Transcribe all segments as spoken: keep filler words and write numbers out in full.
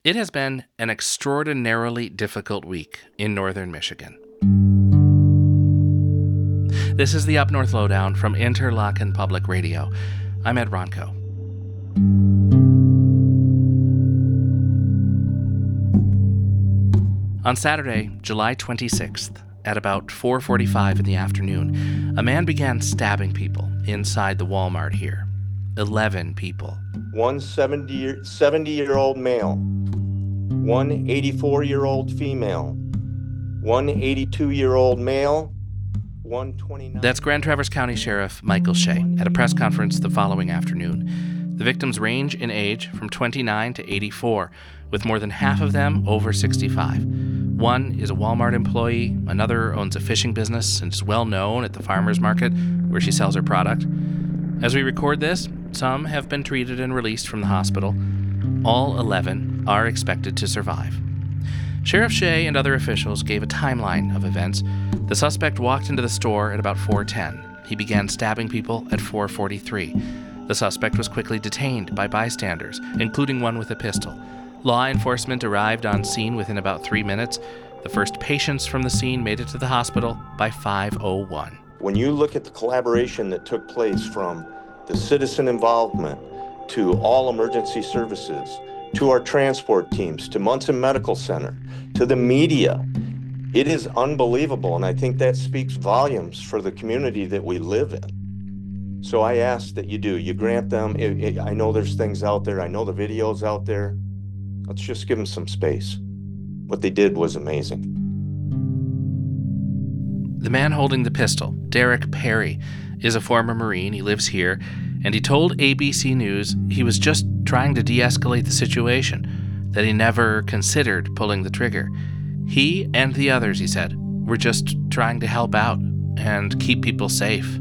It has been an extraordinarily difficult week in northern Michigan. This is the Up North Lowdown from Interlochen Public Radio. I'm Ed Ronco. On Saturday, July twenty-sixth, at about four forty-five in the afternoon, a man began stabbing people inside the Walmart here. Eleven people. One seventy-year-old male, one eighty-four-year-old female, one eighty-two-year-old male, one twenty-nine... That's Grand Traverse County Sheriff Michael Shea at a press conference the following afternoon. The victims range in age from twenty-nine to eighty-four, with more than half of them over sixty-five. One is a Walmart employee, another owns a fishing business and is well known at the farmer's market where she sells her product. As we record this, some have been treated and released from the hospital. All eleven are expected to survive. Sheriff Shea and other officials gave a timeline of events. The suspect walked into the store at about four ten. He began stabbing people at four forty-three. The suspect was quickly detained by bystanders, including one with a pistol. Law enforcement arrived on scene within about three minutes. The first patients from the scene made it to the hospital by five oh one. When you look at the collaboration that took place from the citizen involvement to all emergency services, to our transport teams, to Munson Medical Center, to the media, it is unbelievable, and I think that speaks volumes for the community that we live in. So I ask that you do. You grant them. It, it, I know there's things out there. I know the video's out there. Let's just give them some space. What they did was amazing. The man holding the pistol, Derek Perry, is a former Marine. He lives here, and he told A B C News he was just trying to de-escalate the situation, that he never considered pulling the trigger. He and the others, he said, were just trying to help out and keep people safe.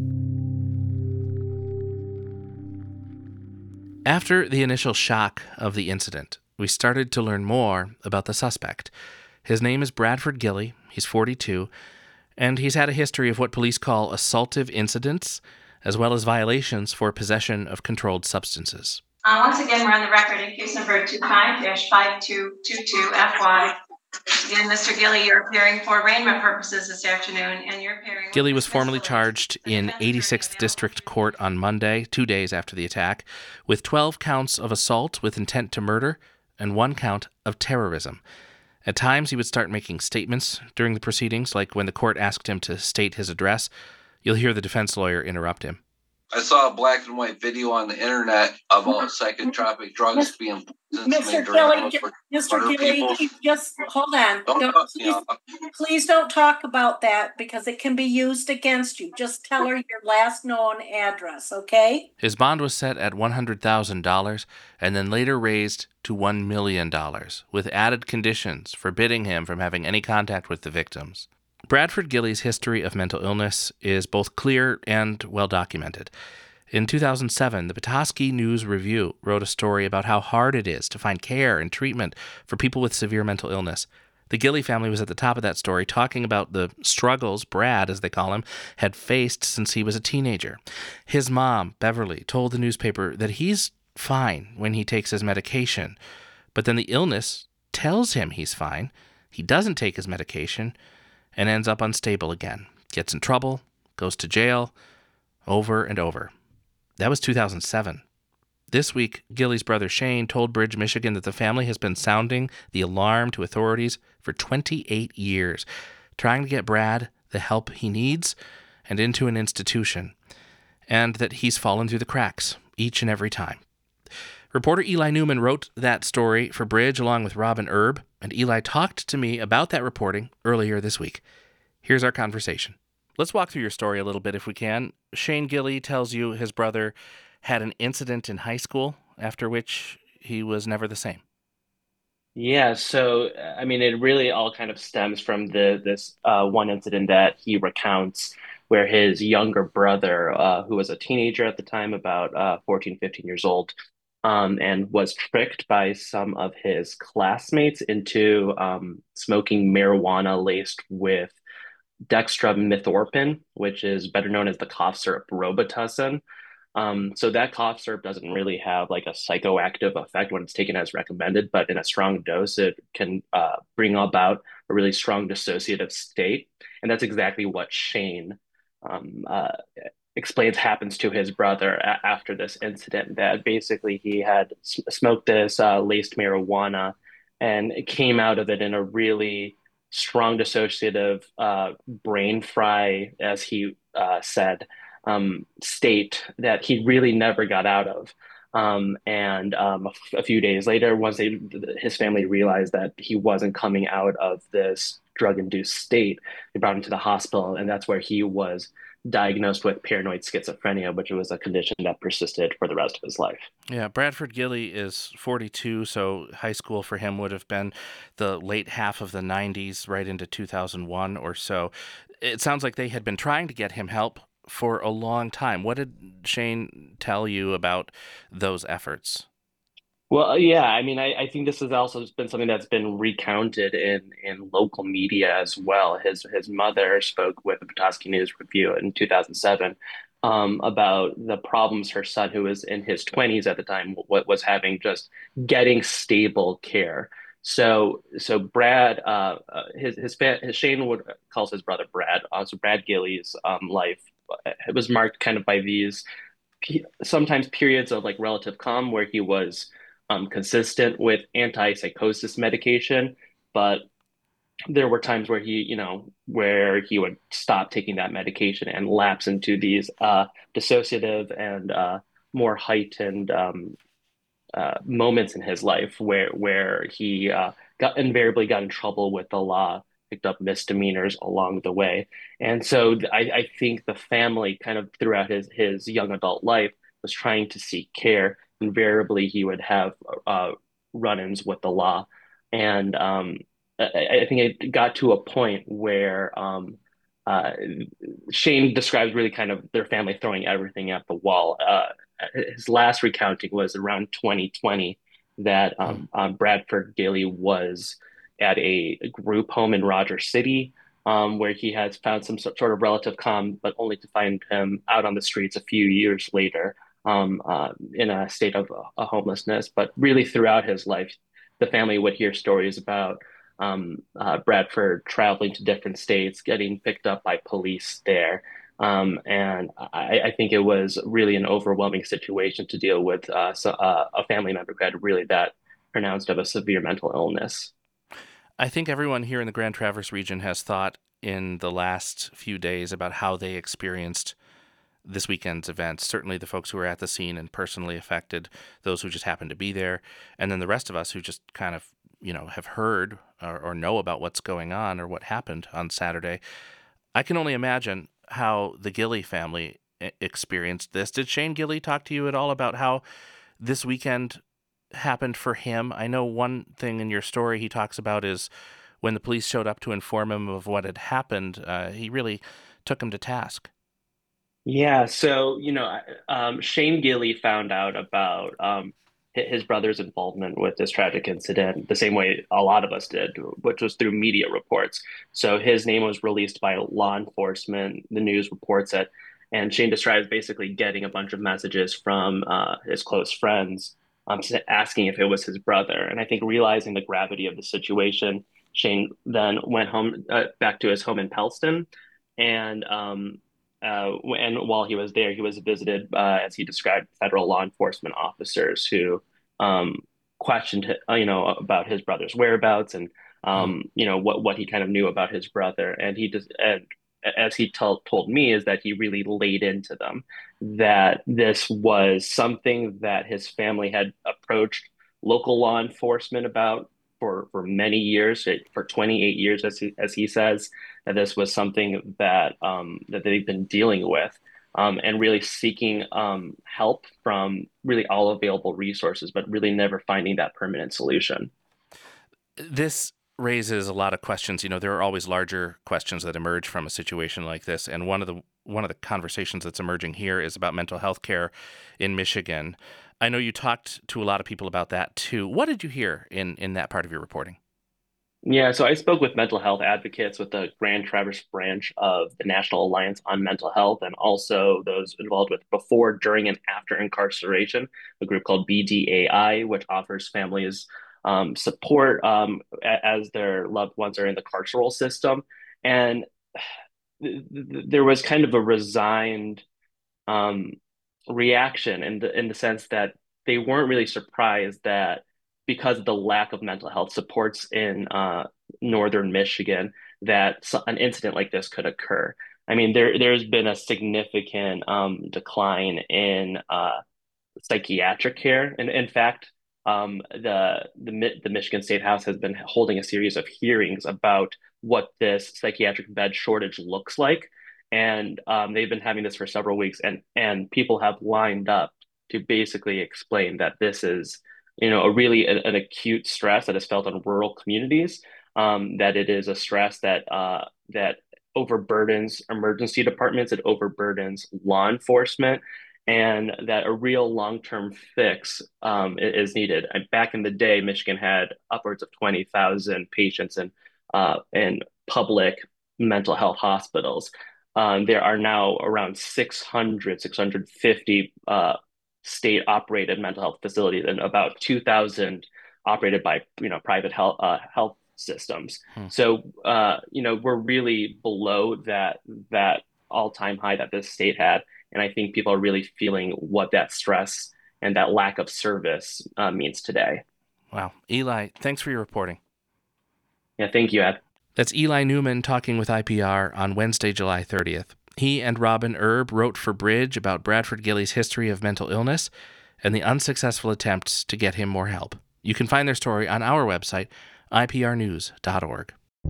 After the initial shock of the incident, we started to learn more about the suspect. His name is Bradford Gilley. He's forty-two, and he's had a history of what police call assaultive incidents, as well as violations for possession of controlled substances. Uh, once again, we're on the record in case number two five dash five two two two F Y. Again, Mister Gilley, you're appearing for arraignment purposes this afternoon, and you're appearing... Gilley was formally charged in eighty-sixth District Court on Monday, two days after the attack, with twelve counts of assault with intent to murder and one count of terrorism. At times, he would start making statements during the proceedings, like when the court asked him to state his address. You'll hear the defense lawyer interrupt him. I saw a black and white video on the internet of all psychotropic drugs being Mister Gilley, Mister Gilley, just hold on. Don't Don't, talk, please, you know. please don't talk about that because it can be used against you. Just tell her your last known address, okay? His bond was set at one hundred thousand dollars and then later raised to one million dollars, with added conditions forbidding him from having any contact with the victims. Bradford Gilley's history of mental illness is both clear and well documented. In two thousand seven, the Petoskey News Review wrote a story about how hard it is to find care and treatment for people with severe mental illness. The Gilley family was at the top of that story, talking about the struggles Brad, as they call him, had faced since he was a teenager. His mom, Beverly, told the newspaper that he's fine when he takes his medication, but then the illness tells him he's fine. He doesn't take his medication and ends up unstable again, gets in trouble, goes to jail, over and over. That was two thousand seven. This week, Gilley's brother Shane told Bridge, Michigan, that the family has been sounding the alarm to authorities for twenty-eight years, trying to get Brad the help he needs and into an institution, and that he's fallen through the cracks each and every time. Reporter Eli Newman wrote that story for Bridge along with Robin Erb, and Eli talked to me about that reporting earlier this week. Here's our conversation. Let's walk through your story a little bit if we can. Shane Gilley tells you his brother had an incident in high school, after which he was never the same. Yeah, so I mean, it really all kind of stems from the this uh, one incident that he recounts where his younger brother, uh, who was a teenager at the time, about uh, fourteen, fifteen years old, um, and was tricked by some of his classmates into um, smoking marijuana laced with dextromethorphan, which is better known as the cough syrup Robitussin. Um, so that cough syrup doesn't really have like a psychoactive effect when it's taken as recommended, but in a strong dose, it can uh, bring about a really strong dissociative state. And that's exactly what Shane um, uh, explains happens to his brother a- after this incident. That basically he had s- smoked this uh, laced marijuana and it came out of it in a really strong dissociative uh, brain fry, as he uh, said, um, state that he really never got out of. Um, and um, a, f- a few days later, once they, his family realized that he wasn't coming out of this drug-induced state, they brought him to the hospital, and that's where he was diagnosed with paranoid schizophrenia, which was a condition that persisted for the rest of his life. Yeah, Bradford Gilly is forty-two, so high school for him would have been the late half of the nineties, right into two thousand one or so. It sounds like they had been trying to get him help for a long time. What did Shane tell you about those efforts? Well, yeah, I mean, I, I think this has also been something that's been recounted in in local media as well. His his mother spoke with the Petoskey News Review in two thousand seven um, about the problems her son, who was in his twenties at the time, what was having just getting stable care. So so Brad, uh, uh, his his, fa- his Shane would calls his brother Brad. Uh, so Brad Gilly's um, life uh, it was marked kind of by these pe- sometimes periods of like relative calm where he was um, consistent with antipsychosis medication, but there were times where he, you know, where he would stop taking that medication and lapse into these uh, dissociative and uh, more heightened um, uh, moments in his life where where he uh, got invariably got in trouble with the law, picked up misdemeanors along the way, and so I, I think the family kind of throughout his his young adult life was trying to seek care. Invariably, he would have uh, run-ins with the law, and um, I, I think it got to a point where. Um, uh, Shane describes really kind of their family throwing everything at the wall. Uh, his last recounting was around twenty twenty that Hmm. um, um, Bradford Gilly was at a group home in Rogers City um, where he had found some sort of relative calm, but only to find him out on the streets a few years later um, uh, in a state of uh, homelessness. But really, throughout his life, the family would hear stories about um, uh, Bradford traveling to different states, getting picked up by police there. Um, and I, I think it was really an overwhelming situation to deal with uh, so, uh, a family member who had really that pronounced of a severe mental illness. I think everyone here in the Grand Traverse region has thought in the last few days about how they experienced this weekend's events. Certainly the folks who were at the scene and personally affected, those who just happened to be there, and then the rest of us who just kind of, you know, have heard or, or know about what's going on or what happened on Saturday. I can only imagine how the Gilly family e- experienced this. Did Shane Gilly talk to you at all about how this weekend happened for him? I know one thing in your story he talks about is when the police showed up to inform him of what had happened, uh, he really took him to task. Yeah, so you know, um, Shane Gilly found out about um, hi- his brother's involvement with this tragic incident the same way a lot of us did, which was through media reports. So his name was released by law enforcement. The news reports it, and Shane describes basically getting a bunch of messages from uh, his close friends, um, s- asking if it was his brother. And I think realizing the gravity of the situation, Shane then went home uh, back to his home in Pellston, and um, uh, and while he was there, he was visited, uh, as he described, federal law enforcement officers who um, questioned, uh, you know, about his brother's whereabouts and, Hmm. um, you know, what what he kind of knew about his brother. And he just, and as he told told me, is that he really laid into them that this was something that his family had approached local law enforcement about for for many years, for twenty-eight years, as he, as he says, that this was something that um, that they've been dealing with, um, and really seeking um, help from really all available resources, but really never finding that permanent solution. This raises a lot of questions. You know, there are always larger questions that emerge from a situation like this, and one of the one of the conversations that's emerging here is about mental health care in Michigan. I know you talked to a lot of people about that too. What did you hear in in that part of your reporting? Yeah, so I spoke with mental health advocates with the Grand Traverse branch of the National Alliance on Mental Health, and also those involved with before, during, and after incarceration, a group called B D A I, which offers families um, support um, as their loved ones are in the carceral system. And th- th- there was kind of a resigned um, reaction in the in the sense that they weren't really surprised that because of the lack of mental health supports in uh, northern Michigan, that so- an incident like this could occur. I mean, there there's been a significant um, decline in uh, psychiatric care. And in fact, um, the, the the Michigan State House has been holding a series of hearings about what this psychiatric bed shortage looks like, and um, they've been having this for several weeks, and and people have lined up to basically explain that this is, you know, a really an, an acute stress that is felt on rural communities, um, that it is a stress that uh, that overburdens emergency departments, it overburdens law enforcement, and that a real long-term fix um, is needed. And back in the day, Michigan had upwards of twenty thousand patients in uh, in public mental health hospitals. Um, there are now around six hundred, six hundred fifty uh, state-operated mental health facilities, and about two thousand operated by, you know, private health uh, health systems. Hmm. So uh, you know, we're really below that that all-time high that this state had. And I think people are really feeling what that stress and that lack of service uh, means today. Wow. Eli, thanks for your reporting. Yeah, thank you, Ed. That's Eli Newman talking with I P R on Wednesday, July thirtieth. He and Robin Erb wrote for Bridge about Bradford Gilley's history of mental illness and the unsuccessful attempts to get him more help. You can find their story on our website, I P R news dot org.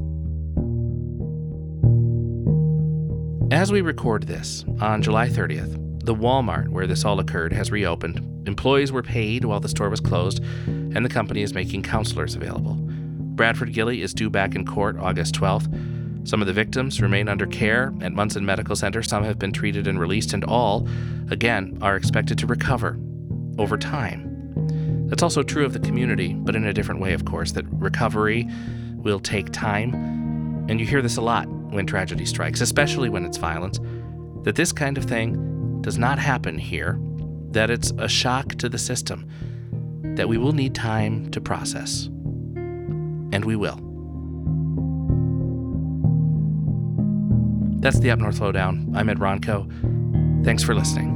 As we record this, on July thirtieth, the Walmart where this all occurred has reopened. Employees were paid while the store was closed, and the company is making counselors available. Bradford Gilley is due back in court August twelfth. Some of the victims remain under care at Munson Medical Center. Some have been treated and released, and all, again, are expected to recover over time. That's also true of the community, but in a different way, of course, that recovery will take time. And you hear this a lot when tragedy strikes, especially when it's violence, that this kind of thing does not happen here, that it's a shock to the system, that we will need time to process. And we will. That's the Up North Lowdown. I'm Ed Ronco. Thanks for listening.